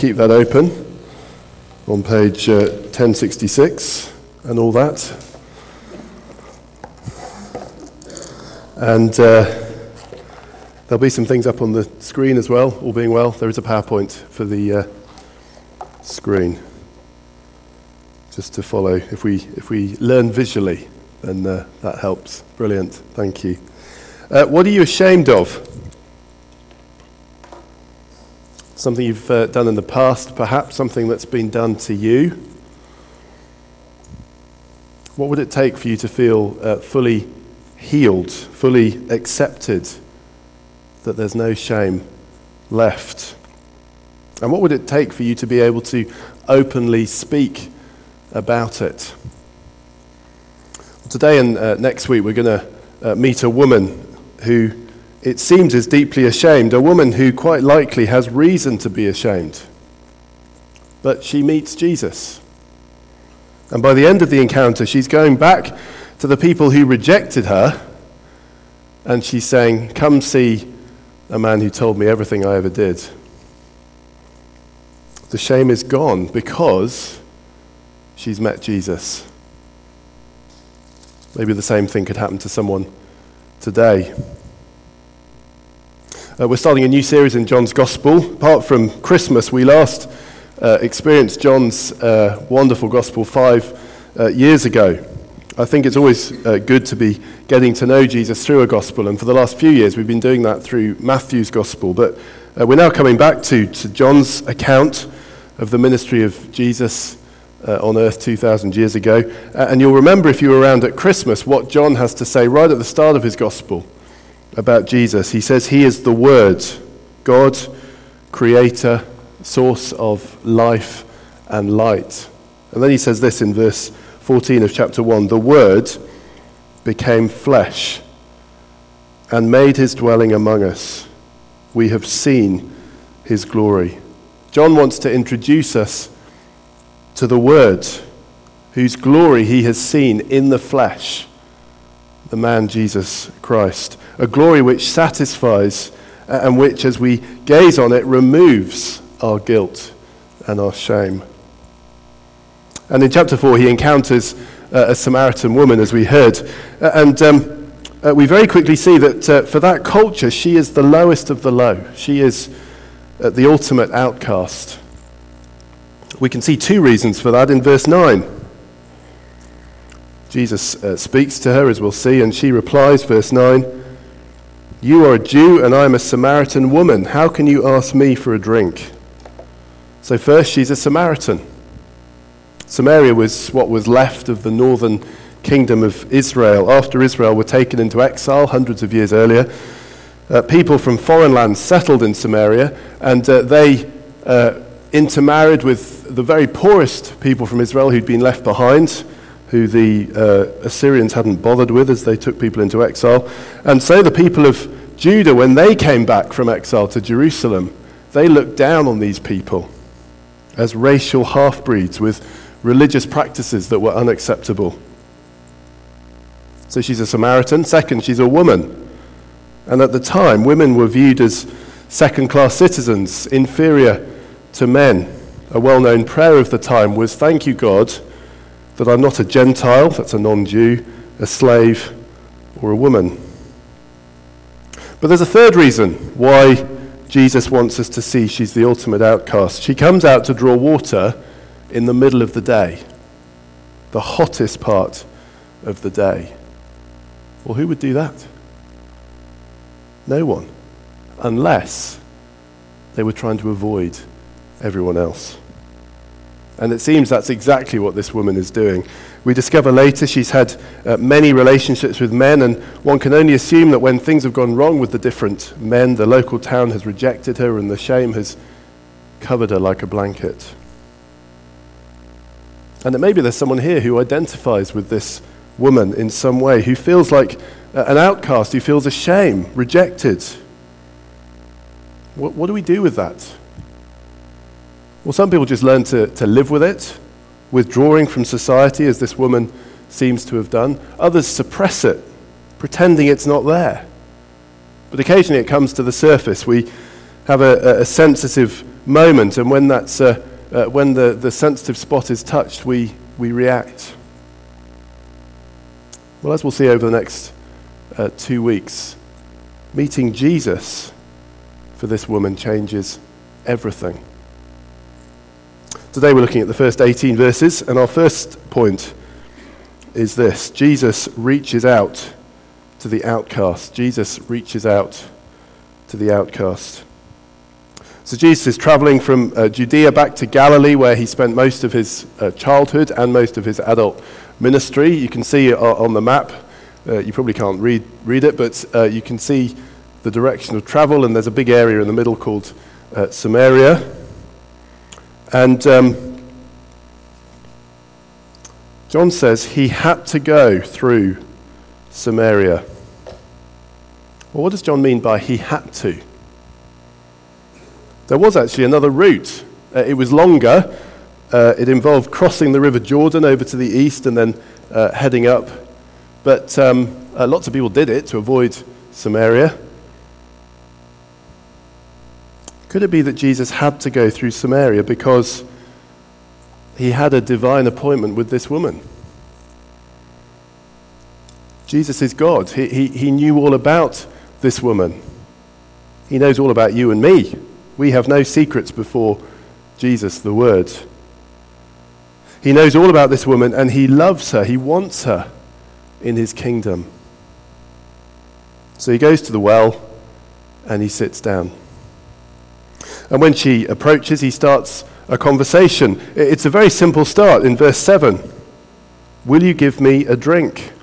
Keep that open on page 1066 and all that. And there'll be some things up on the screen as well, all being well. There is a PowerPoint for the screen, just to follow. If we learn visually, then that helps. Brilliant, thank you. What are you ashamed of? Something you've done in the past, perhaps something that's been done to you. What would it take for you to feel fully healed, fully accepted, that there's no shame left? And what would it take for you to be able to openly speak about it? Today and next week we're going to meet a woman who it seems is deeply ashamed, a woman who quite likely has reason to be ashamed. But she meets Jesus. And by the end of the encounter, she's going back to the people who rejected her, and she's saying, "Come see a man who told me everything I ever did." The shame is gone because she's met Jesus. Maybe the same thing could happen to someone today. We're starting a new series in John's Gospel. Apart from Christmas, we last experienced John's wonderful Gospel 5 years ago. I think it's always good to be getting to know Jesus through a Gospel, and for the last few years we've been doing that through Matthew's Gospel. But we're now coming back to John's account of the ministry of Jesus on earth 2,000 years ago. And you'll remember, if you were around at Christmas, what John has to say right at the start of his Gospel about Jesus. He says he is the Word, God, creator, source of life and light. And then he says this in verse 14 of chapter 1, "The Word became flesh and made his dwelling among us. We have seen his glory." John wants to introduce us to the Word, whose glory he has seen in the flesh, the man Jesus Christ. A glory which satisfies and which, as we gaze on it, removes our guilt and our shame. And in chapter 4, he encounters a Samaritan woman, as we heard. And we very quickly see that for that culture, she is the lowest of the low. She is the ultimate outcast. We can see two reasons for that in verse 9. Jesus speaks to her, as we'll see, and she replies, verse 9, "You are a Jew and I am a Samaritan woman. How can you ask me for a drink?" So first, she's a Samaritan. Samaria was what was left of the northern kingdom of Israel. After Israel were taken into exile hundreds of years earlier, people from foreign lands settled in Samaria, and they intermarried with the very poorest people from Israel who'd been left behind, who the Assyrians hadn't bothered with as they took people into exile. And so the people of Judah, when they came back from exile to Jerusalem, they looked down on these people as racial half-breeds with religious practices that were unacceptable. So she's a Samaritan. Second, she's a woman. And at the time, women were viewed as second-class citizens, inferior to men. A well-known prayer of the time was, "Thank you, God, that I'm not a Gentile," that's a non-Jew, "a slave, or a woman." But there's a third reason why Jesus wants us to see she's the ultimate outcast. She comes out to draw water in the middle of the day, the hottest part of the day. Well, who would do that? No one, unless they were trying to avoid everyone else. And it seems that's exactly what this woman is doing. We discover later she's had many relationships with men, and one can only assume that when things have gone wrong with the different men, the local town has rejected her and the shame has covered her like a blanket. And it may be there's someone here who identifies with this woman in some way, who feels like an outcast, who feels ashamed, rejected. What do we do with that? Well, some people just learn to live with it, withdrawing from society, as this woman seems to have done. Others suppress it, pretending it's not there. But occasionally it comes to the surface. We have a sensitive moment, and when when the sensitive spot is touched, we react. Well, as we'll see over the next 2 weeks, meeting Jesus for this woman changes everything. Today we're looking at the first 18 verses, and our first point is this: Jesus reaches out to the outcast. Jesus reaches out to the outcast. So Jesus is traveling from Judea back to Galilee, where he spent most of his childhood and most of his adult ministry. You can see on the map, you probably can't read it, but you can see the direction of travel, and there's a big area in the middle called Samaria. And John says he had to go through Samaria. Well, what does John mean by he had to? There was actually another route. It was longer. It involved crossing the River Jordan over to the east and then heading up. But lots of people did it to avoid Samaria. Could it be that Jesus had to go through Samaria because he had a divine appointment with this woman? Jesus is God. He knew all about this woman. He knows all about you and me. We have no secrets before Jesus, the Word. He knows all about this woman, and he loves her. He wants her in his kingdom. So he goes to the well and he sits down. And when she approaches, he starts a conversation. It's a very simple start in verse 7. Will you give me a drink?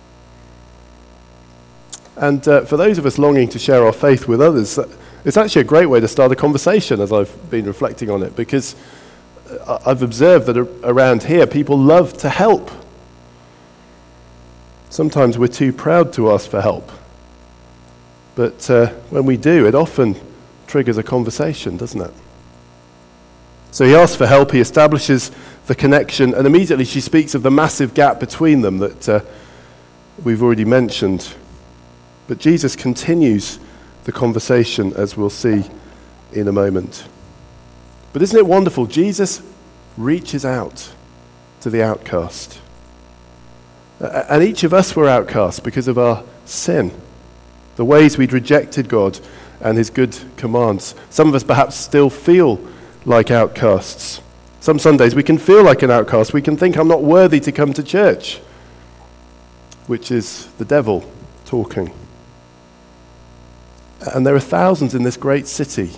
And for those of us longing to share our faith with others, it's actually a great way to start a conversation, as I've been reflecting on it, because I've observed that around here people love to help. Sometimes we're too proud to ask for help. But when we do, it often triggers a conversation, doesn't it? So he asks for help, he establishes the connection, and immediately she speaks of the massive gap between them that we've already mentioned. But Jesus continues the conversation, as we'll see in a moment. But isn't it wonderful? Jesus reaches out to the outcast. And each of us were outcasts because of our sin, the ways we'd rejected God and his good commands. Some of us perhaps still feel like outcasts. Some Sundays we can feel like an outcast. We can think, I'm not worthy to come to church, which is the devil talking. And there are thousands in this great city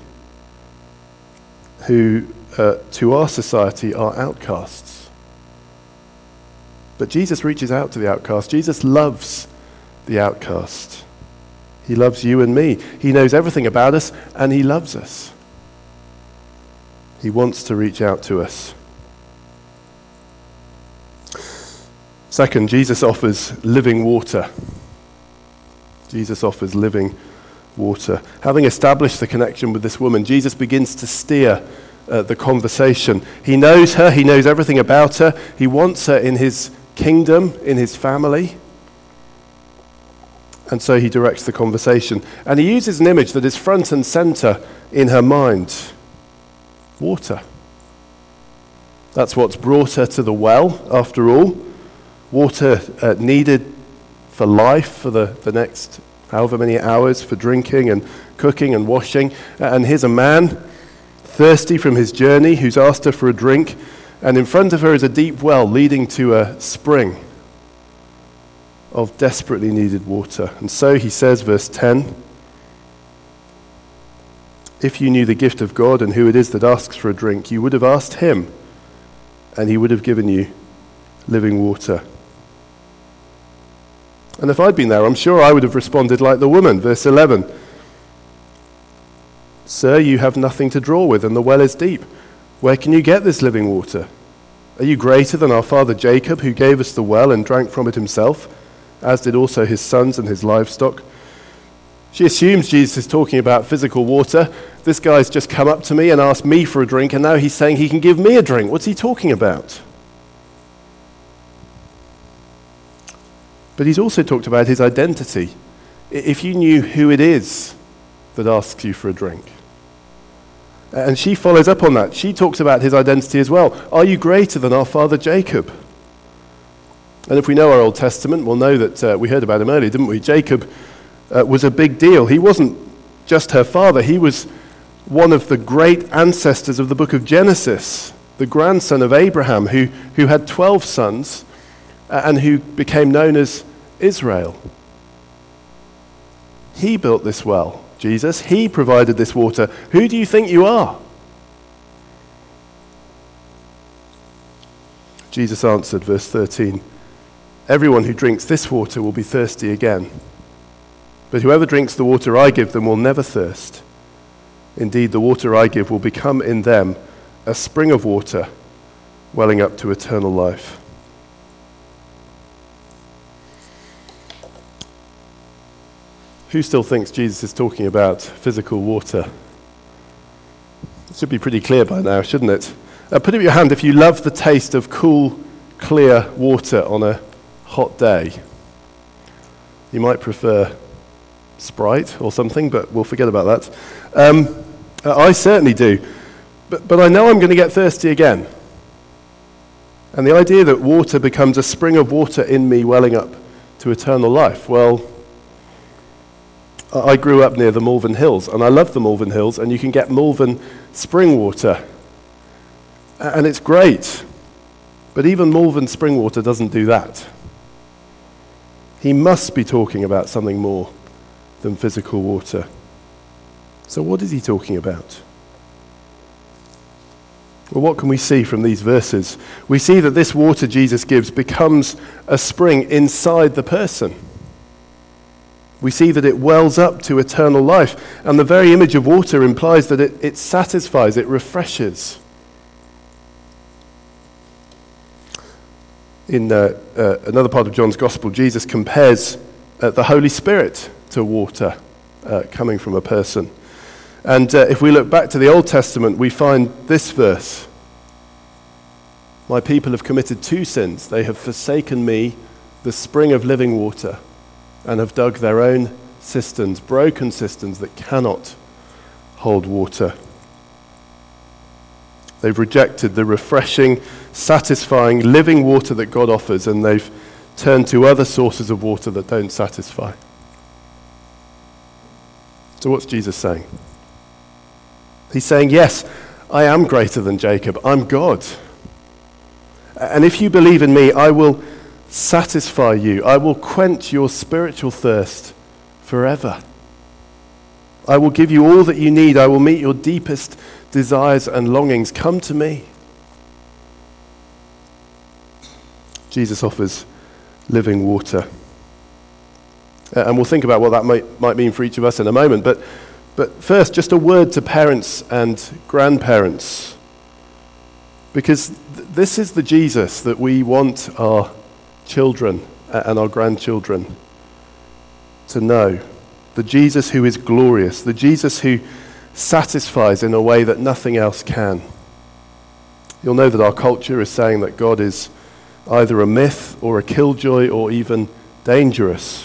who, to our society, are outcasts. But Jesus reaches out to the outcast. Jesus loves the outcast. He loves you and me. He knows everything about us, and he loves us. He wants to reach out to us. Second, Jesus offers living water. Jesus offers living water. Having established the connection with this woman, Jesus begins to steer the conversation. He knows her. He knows everything about her. He wants her in his kingdom, in his family. And so he directs the conversation. And he uses an image that is front and center in her mind. Water. That's what's brought her to the well, after all. Water needed for life for the next however many hours, for drinking and cooking and washing. And here's a man, thirsty from his journey, who's asked her for a drink. And in front of her is a deep well leading to a spring of desperately needed water. And so he says, verse 10, if you knew the gift of God and who it is that asks for a drink, you would have asked him, and he would have given you living water. And if I'd been there, I'm sure I would have responded like the woman. Verse 11, sir, you have nothing to draw with, and the well is deep. Where can you get this living water? Are you greater than our father Jacob, who gave us the well and drank from it himself, as did also his sons and his livestock? She assumes Jesus is talking about physical water. This guy's just come up to me and asked me for a drink, and now he's saying he can give me a drink. What's he talking about? But he's also talked about his identity. If you knew who it is that asks you for a drink, And she follows up on that. She talks about his identity as well. Are you greater than our father Jacob? And if we know our Old Testament, we'll know that we heard about him earlier, didn't we? Jacob was a big deal. He wasn't just her father. He was one of the great ancestors of the book of Genesis, the grandson of Abraham, who had 12 sons and who became known as Israel. He built this well, Jesus. He provided this water. Who do you think you are? Jesus answered, verse 13, everyone who drinks this water will be thirsty again. But whoever drinks the water I give them will never thirst. Indeed, the water I give will become in them a spring of water welling up to eternal life. Who still thinks Jesus is talking about physical water? It should be pretty clear by now, shouldn't it? Put up your hand if you love the taste of cool, clear water on a hot day. You might prefer Sprite or something, but we'll forget about that. I certainly do. But I know I'm going to get thirsty again. And the idea that water becomes a spring of water in me welling up to eternal life, well, I grew up near the Malvern Hills, and I love the Malvern Hills, and you can get Malvern spring water. And it's great. But even Malvern spring water doesn't do that. He must be talking about something more than physical water. So what is he talking about? Well, what can we see from these verses? We see that this water Jesus gives becomes a spring inside the person. We see that it wells up to eternal life. And the very image of water implies that it satisfies, it refreshes. In another part of John's Gospel, Jesus compares the Holy Spirit to water coming from a person. And if we look back to the Old Testament, we find this verse. My people have committed two sins. They have forsaken me, the spring of living water, and have dug their own cisterns, broken cisterns that cannot hold water. They've rejected the refreshing, satisfying, living water that God offers, and they've turned to other sources of water that don't satisfy. So what's Jesus saying? He's saying, yes, I am greater than Jacob. I'm God. And if you believe in me, I will satisfy you. I will quench your spiritual thirst forever. I will give you all that you need. I will meet your deepest desires and longings. Come to me. Jesus offers living water. And we'll think about what that might mean for each of us in a moment. But first, just a word to parents and grandparents. Because this is the Jesus that we want our children and our grandchildren to know. The Jesus who is glorious. The Jesus who satisfies in a way that nothing else can. You'll know that our culture is saying that God is either a myth or a killjoy or even dangerous.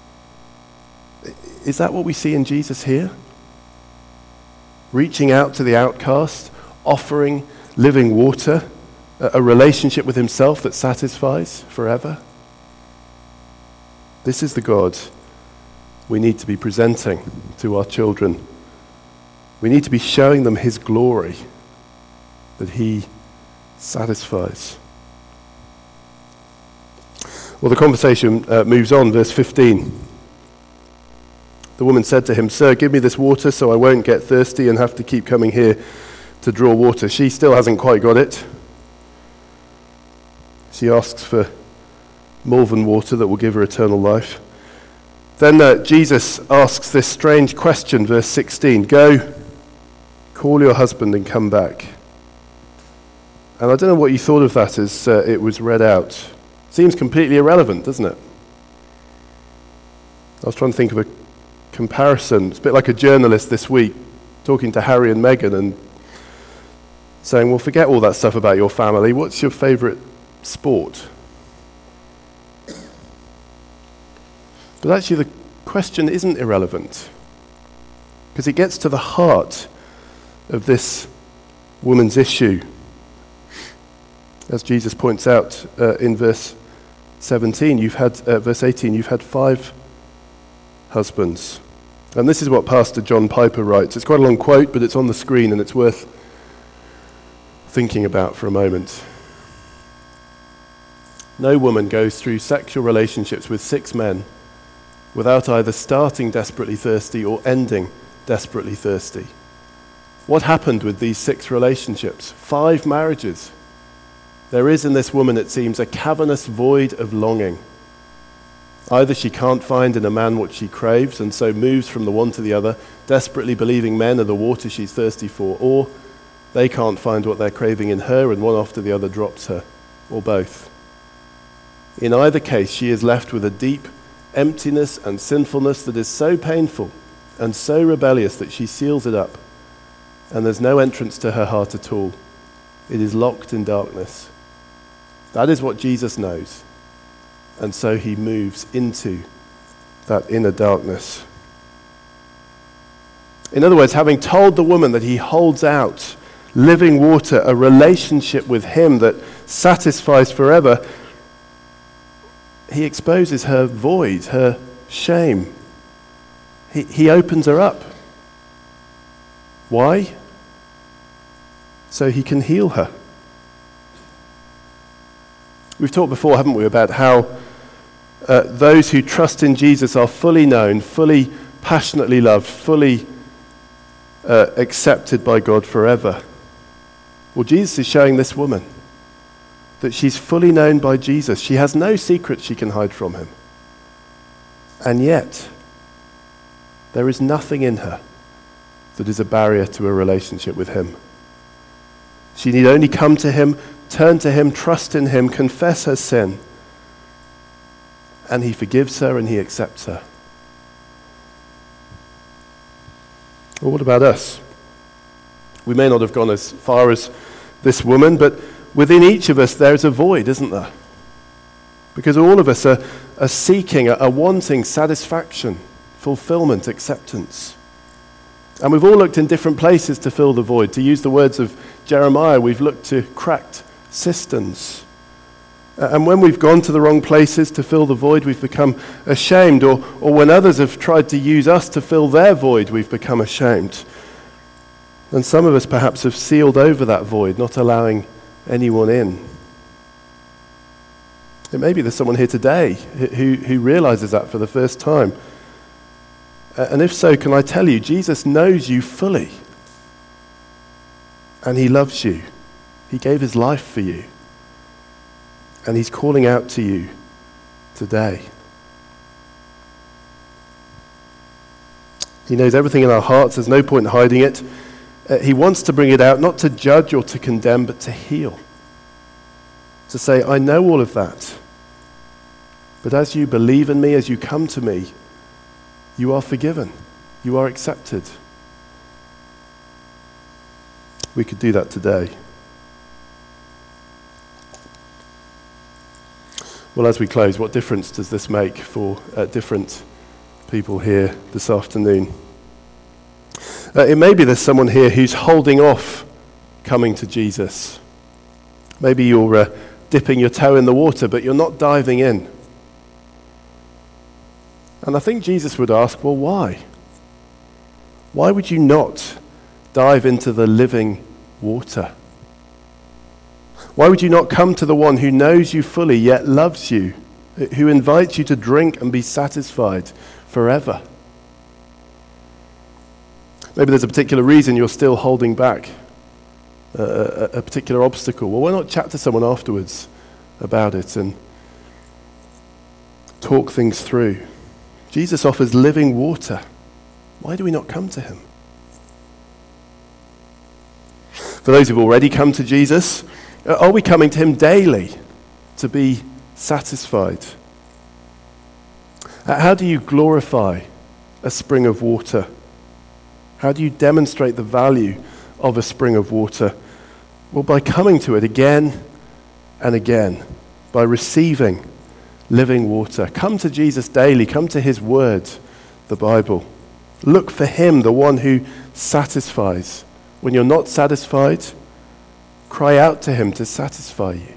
Is that what we see in Jesus here? Reaching out to the outcast, offering living water, a relationship with himself that satisfies forever. This is the God we need to be presenting to our children. We need to be showing them his glory, that he satisfies. Well, the conversation moves on, verse 15. The woman said to him, "Sir, give me this water so I won't get thirsty and have to keep coming here to draw water." She still hasn't quite got it. She asks for Malvern water that will give her eternal life. Then Jesus asks this strange question, verse 16, "Go, call your husband and come back." And I don't know what you thought of that as it was read out. Seems completely irrelevant, doesn't it? I was trying to think of a comparison. It's a bit like a journalist this week talking to Harry and Meghan and saying, well, forget all that stuff about your family. What's your favourite sport? But actually the question isn't irrelevant because it gets to the heart of this woman's issue. As Jesus points out in verse 18, you've had 5 husbands. And this is what Pastor John Piper writes. It's quite a long quote, but it's on the screen and it's worth thinking about for a moment. No woman goes through sexual relationships with 6 men without either starting desperately thirsty or ending desperately thirsty. What happened with these 6 relationships? 5 marriages. There is in this woman, it seems, a cavernous void of longing. Either she can't find in a man what she craves and so moves from the one to the other, desperately believing men are the water she's thirsty for, or they can't find what they're craving in her and one after the other drops her, or both. In either case, she is left with a deep emptiness and sinfulness that is so painful and so rebellious that she seals it up, and there's no entrance to her heart at all. It is locked in darkness. That is what Jesus knows, and so he moves into that inner darkness. In other words, having told the woman that he holds out living water, a relationship with him that satisfies forever, he exposes her void, her shame. He opens her up. Why? So he can heal her. We've talked before, haven't we, about how those who trust in Jesus are fully known, fully passionately loved, fully accepted by God forever. Well, Jesus is showing this woman that she's fully known by Jesus. She has no secrets she can hide from him. And yet, there is nothing in her that is a barrier to a relationship with him. She need only come to him, turn to him, trust in him, confess her sin, and he forgives her and he accepts her. Well, what about us? We may not have gone as far as this woman, but within each of us there is a void, isn't there? Because all of us are seeking, are wanting satisfaction, fulfillment, acceptance. And we've all looked in different places to fill the void. To use the words of Jeremiah, we've looked to cracked cisterns. And when we've gone to the wrong places to fill the void, we've become ashamed. Or when others have tried to use us to fill their void, we've become ashamed. And some of us perhaps have sealed over that void, not allowing anyone in. It may be there's someone here today who realizes that for the first time. And if so, can I tell you, Jesus knows you fully. And he loves you. He gave his life for you. And he's calling out to you today. He knows everything in our hearts. There's no point in hiding it. He wants to bring it out, not to judge or to condemn, but to heal. To say, I know all of that. But as you believe in me, as you come to me, you are forgiven. You are accepted. We could do that today. Well, as we close, what difference does this make for different people here this afternoon? It may be there's someone here who's holding off coming to Jesus. Maybe you're dipping your toe in the water, but you're not diving in. And I think Jesus would ask, well, why? Why would you not dive into the living water? Why would you not come to the one who knows you fully yet loves you, who invites you to drink and be satisfied forever? Maybe there's a particular reason you're still holding back, a particular obstacle. Well, why not chat to someone afterwards about it and talk things through? Jesus offers living water. Why do we not come to him? For those who've already come to Jesus, are we coming to him daily to be satisfied? How do you glorify a spring of water? How do you demonstrate the value of a spring of water? Well, by coming to it again and again, by receiving living water. Come to Jesus daily. Come to his word, the Bible. Look for him, the one who satisfies When you're not satisfied, cry out to him to satisfy you.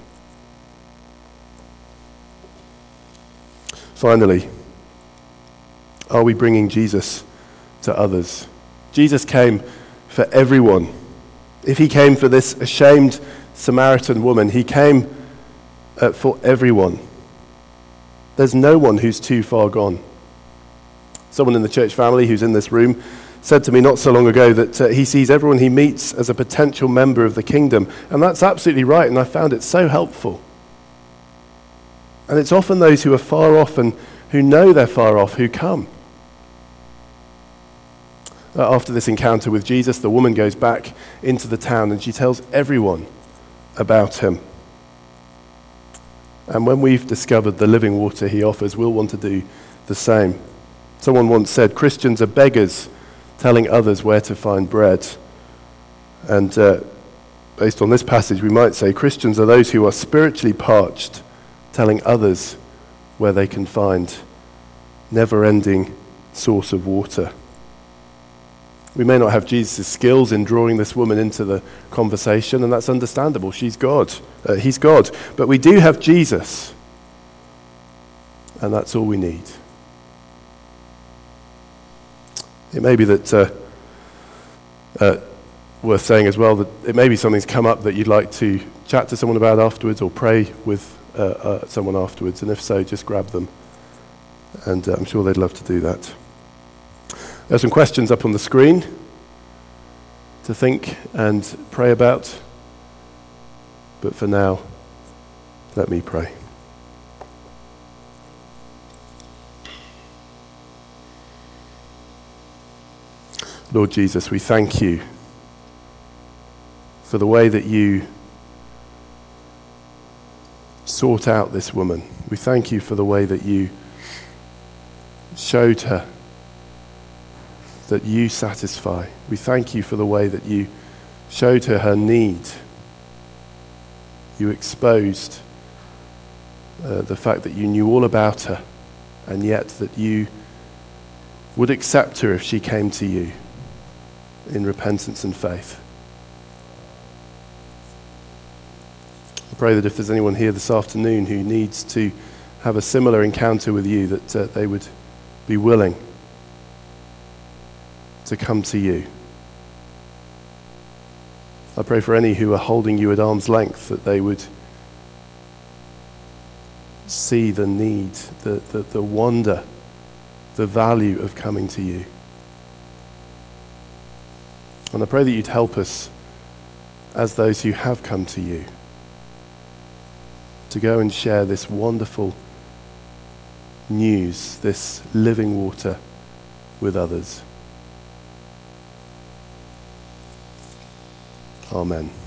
Finally, are we bringing Jesus to others? Jesus came for everyone. If he came for this ashamed Samaritan woman, he came for everyone. There's no one who's too far gone. Someone in the church family who's in this room said to me not so long ago that he sees everyone he meets as a potential member of the kingdom. And that's absolutely right, and I found it so helpful. And it's often those who are far off and who know they're far off who come. After this encounter with Jesus, the woman goes back into the town and she tells everyone about him. And when we've discovered the living water he offers, we'll want to do the same. Someone once said, Christians are beggars telling others where to find bread. And based on this passage, we might say Christians are those who are spiritually parched, telling others where they can find never-ending source of water. We may not have Jesus' skills in drawing this woman into the conversation, and that's understandable. She's God. He's God. But we do have Jesus, and that's all we need. It may be that worth saying as well that it may be something's come up that you'd like to chat to someone about afterwards or pray with someone afterwards, and if so, just grab them, and I'm sure they'd love to do that. There's some questions up on the screen to think and pray about, but for now, let me pray. Lord Jesus, we thank you for the way that you sought out this woman. We thank you for the way that you showed her that you satisfy. We thank you for the way that you showed her her need. You exposed the fact that you knew all about her, and yet that you would accept her if she came to you in repentance and faith. I pray that if there's anyone here this afternoon who needs to have a similar encounter with you, that they would be willing to come to you. I pray for any who are holding you at arm's length, that they would see the need, the wonder, the value of coming to you. And I pray that you'd help us, as those who have come to you, to go and share this wonderful news, this living water, with others. Amen.